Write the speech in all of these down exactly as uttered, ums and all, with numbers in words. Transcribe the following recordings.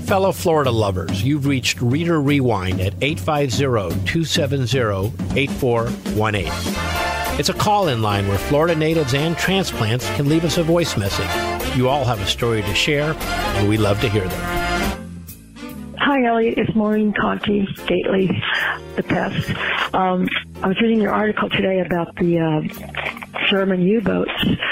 Fellow Florida lovers, you've reached Reader Rewind at eight five zero, two seven zero, eight four one eight. It's a call-in line where Florida natives and transplants can leave us a voice message. You all have a story to share, and we love to hear them. Hi, Elliot. It's Maureen Conti, Gately, the pest. Um, I was reading your article today about the uh, German U-boats,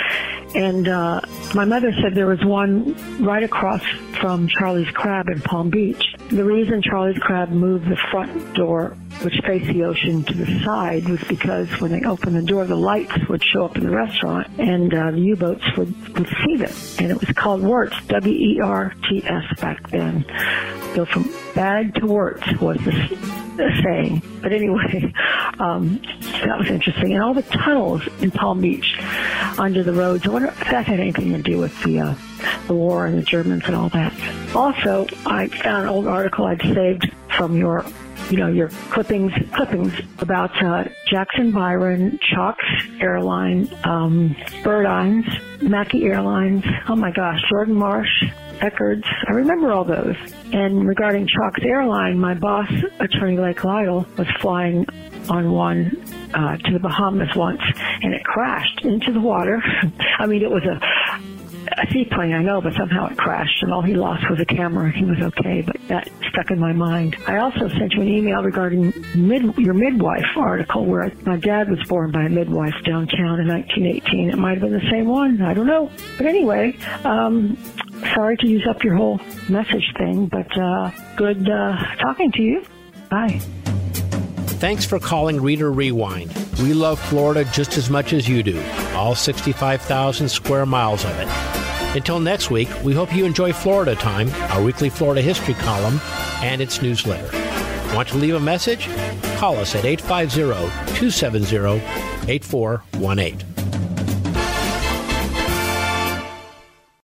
and uh, my mother said there was one right across from Charlie's Crab in Palm Beach. The reason Charlie's Crab moved the front door, which faced the ocean, to the side was because when they opened the door, the lights would show up in the restaurant, and uh, the U-boats would, would see them. And it was called Wirtz, W E R T S back then. So from bad to Wirtz was the, the saying. But anyway, um, that was interesting. And all the tunnels in Palm Beach under the roads, I wonder if that had anything to do with the, uh, the war and the Germans and all that. Also, I found an old article I'd saved from your you know, your clippings clippings about uh, Jackson Byron, Chalk's Airline, um, Birdines, Mackey Airlines, oh my gosh, Jordan Marsh, Eckerd's. I remember all those. And regarding Chalk's Airline, my boss, Attorney Lake Lytle, was flying on one uh, to the Bahamas once, and it crashed into the water. I mean, it was a a seaplane, I know, but somehow it crashed, and all he lost was a camera. He was okay, but that stuck in my mind. I also sent you an email regarding mid, your midwife article, where my dad was born by a midwife downtown in nineteen eighteen. It might have been the same one. I don't know. But anyway, um, sorry to use up your whole message thing, but uh, good uh, talking to you. Bye. Thanks for calling Reader Rewind. We love Florida just as much as you do, all sixty-five thousand square miles of it. Until next week, we hope you enjoy Florida Time, our weekly Florida history column, and its newsletter. Want to leave a message? Call us at eight five zero, two seven zero, eight four one eight.